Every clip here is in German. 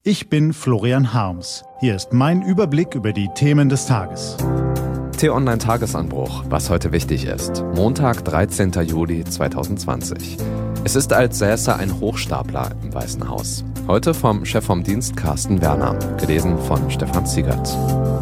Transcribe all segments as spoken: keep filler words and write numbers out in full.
Ich bin Florian Harms. Hier ist mein Überblick über die Themen des Tages. T-Online-Tagesanbruch, was heute wichtig ist. Montag, dreizehnter Juli zweitausendzwanzig. Es ist, als säße ein Hochstapler im Weißen Haus. Heute vom Chef vom Dienst Carsten Werner, gelesen von Stefan Ziegert.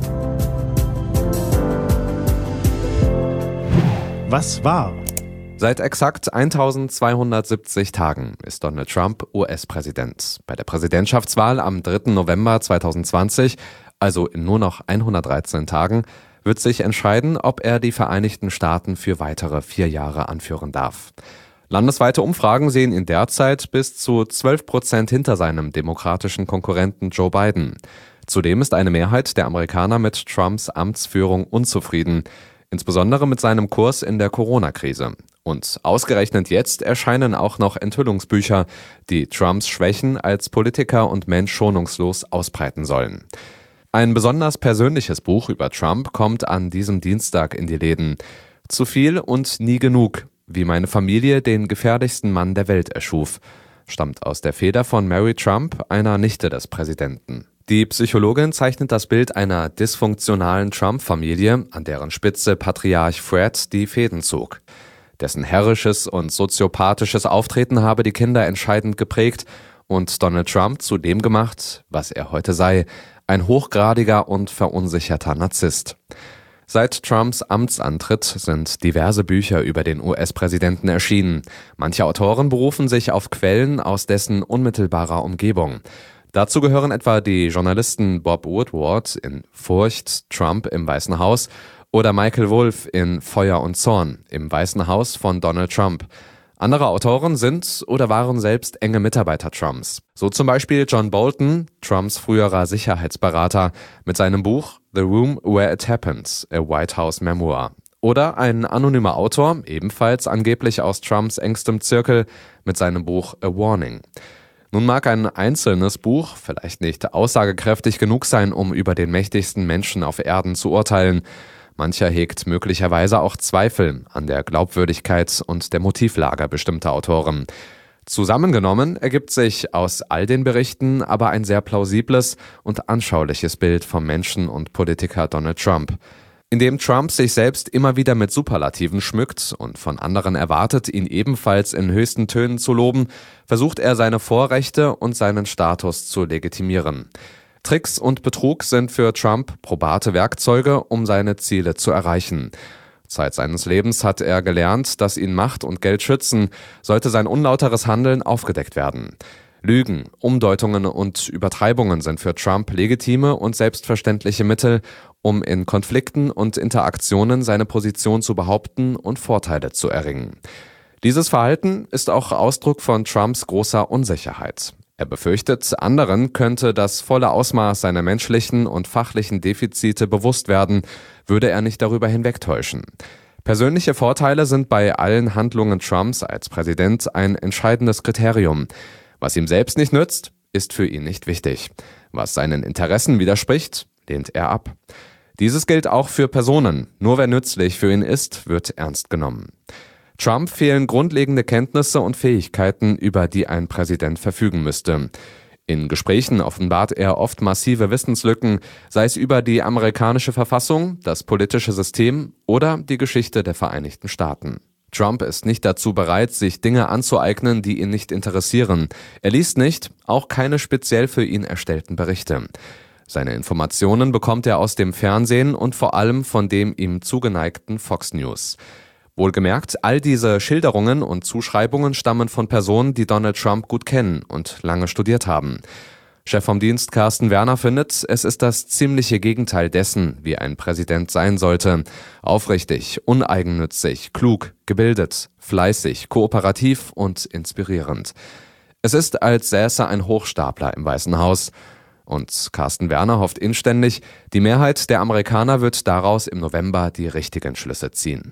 Was war? Seit exakt eintausendzweihundertsiebzig Tagen ist Donald Trump U S-Präsident. Bei der Präsidentschaftswahl am dritten November zweitausendzwanzig, also in nur noch hundertdreizehn Tagen, wird sich entscheiden, ob er die Vereinigten Staaten für weitere vier Jahre anführen darf. Landesweite Umfragen sehen ihn derzeit bis zu zwölf Prozent hinter seinem demokratischen Konkurrenten Joe Biden. Zudem ist eine Mehrheit der Amerikaner mit Trumps Amtsführung unzufrieden, insbesondere mit seinem Kurs in der Corona-Krise. Und ausgerechnet jetzt erscheinen auch noch Enthüllungsbücher, die Trumps Schwächen als Politiker und Mensch schonungslos ausbreiten sollen. Ein besonders persönliches Buch über Trump kommt an diesem Dienstag in die Läden. Zu viel und nie genug, wie meine Familie den gefährlichsten Mann der Welt erschuf, stammt aus der Feder von Mary Trump, einer Nichte des Präsidenten. Die Psychologin zeichnet das Bild einer dysfunktionalen Trump-Familie, an deren Spitze Patriarch Fred die Fäden zog. Dessen herrisches und soziopathisches Auftreten habe die Kinder entscheidend geprägt und Donald Trump zu dem gemacht, was er heute sei, ein hochgradiger und verunsicherter Narzisst. Seit Trumps Amtsantritt sind diverse Bücher über den U S-Präsidenten erschienen. Manche Autoren berufen sich auf Quellen aus dessen unmittelbarer Umgebung. Dazu gehören etwa die Journalisten Bob Woodward in Furcht, Trump im Weißen Haus oder Michael Wolff in Feuer und Zorn im Weißen Haus von Donald Trump. Andere Autoren sind oder waren selbst enge Mitarbeiter Trumps. So zum Beispiel John Bolton, Trumps früherer Sicherheitsberater, mit seinem Buch The Room Where It Happened, a White House Memoir. Oder ein anonymer Autor, ebenfalls angeblich aus Trumps engstem Zirkel, mit seinem Buch A Warning. Nun mag ein einzelnes Buch vielleicht nicht aussagekräftig genug sein, um über den mächtigsten Menschen auf Erden zu urteilen. Mancher hegt möglicherweise auch Zweifel an der Glaubwürdigkeit und der Motivlage bestimmter Autoren. Zusammengenommen ergibt sich aus all den Berichten aber ein sehr plausibles und anschauliches Bild vom Menschen und Politiker Donald Trump. Indem Trump sich selbst immer wieder mit Superlativen schmückt und von anderen erwartet, ihn ebenfalls in höchsten Tönen zu loben, versucht er seine Vorrechte und seinen Status zu legitimieren. Tricks und Betrug sind für Trump probate Werkzeuge, um seine Ziele zu erreichen. Zeit seines Lebens hat er gelernt, dass ihn Macht und Geld schützen, sollte sein unlauteres Handeln aufgedeckt werden. Lügen, Umdeutungen und Übertreibungen sind für Trump legitime und selbstverständliche Mittel, um in Konflikten und Interaktionen seine Position zu behaupten und Vorteile zu erringen. Dieses Verhalten ist auch Ausdruck von Trumps großer Unsicherheit. Er befürchtet, anderen könnte das volle Ausmaß seiner menschlichen und fachlichen Defizite bewusst werden, würde er nicht darüber hinwegtäuschen. Persönliche Vorteile sind bei allen Handlungen Trumps als Präsident ein entscheidendes Kriterium. Was ihm selbst nicht nützt, ist für ihn nicht wichtig. Was seinen Interessen widerspricht, lehnt er ab. Dieses gilt auch für Personen. Nur wer nützlich für ihn ist, wird ernst genommen. Trump fehlen grundlegende Kenntnisse und Fähigkeiten, über die ein Präsident verfügen müsste. In Gesprächen offenbart er oft massive Wissenslücken, sei es über die amerikanische Verfassung, das politische System oder die Geschichte der Vereinigten Staaten. Trump ist nicht dazu bereit, sich Dinge anzueignen, die ihn nicht interessieren. Er liest nicht, auch keine speziell für ihn erstellten Berichte. Seine Informationen bekommt er aus dem Fernsehen und vor allem von dem ihm zugeneigten Fox News. Wohlgemerkt, all diese Schilderungen und Zuschreibungen stammen von Personen, die Donald Trump gut kennen und lange studiert haben. Chef vom Dienst Carsten Werner findet, es ist das ziemliche Gegenteil dessen, wie ein Präsident sein sollte. Aufrichtig, uneigennützig, klug, gebildet, fleißig, kooperativ und inspirierend. Es ist, als säße ein Hochstapler im Weißen Haus. Und Carsten Werner hofft inständig, die Mehrheit der Amerikaner wird daraus im November die richtigen Schlüsse ziehen.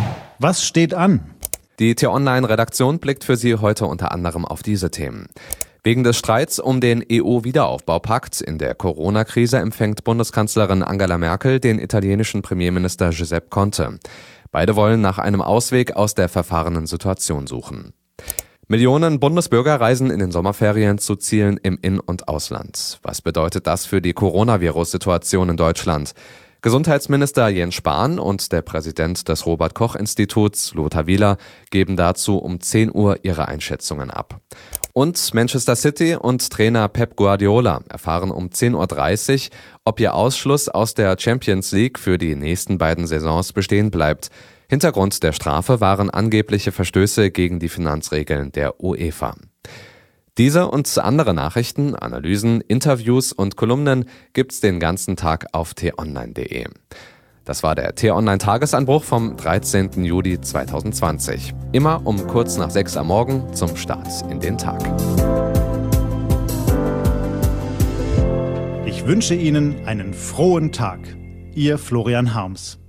Was steht an? Die T-Online-Redaktion blickt für Sie heute unter anderem auf diese Themen. Wegen des Streits um den E U-Wiederaufbaupakt in der Corona-Krise empfängt Bundeskanzlerin Angela Merkel den italienischen Premierminister Giuseppe Conte. Beide wollen nach einem Ausweg aus der verfahrenen Situation suchen. Millionen Bundesbürger reisen in den Sommerferien zu Zielen im In- und Ausland. Was bedeutet das für die Coronavirus-Situation in Deutschland? Gesundheitsminister Jens Spahn und der Präsident des Robert-Koch-Instituts, Lothar Wieler, geben dazu um zehn Uhr ihre Einschätzungen ab. Und Manchester City und Trainer Pep Guardiola erfahren um zehn Uhr dreißig, ob ihr Ausschluss aus der Champions League für die nächsten beiden Saisons bestehen bleibt. Hintergrund der Strafe waren angebliche Verstöße gegen die Finanzregeln der UEFA. Diese und andere Nachrichten, Analysen, Interviews und Kolumnen gibt's den ganzen Tag auf t online punkt de. Das war der T-Online-Tagesanbruch vom dreizehnten Juli zweitausendzwanzig. Immer um kurz nach sechs am Morgen zum Start in den Tag. Ich wünsche Ihnen einen frohen Tag. Ihr Florian Harms.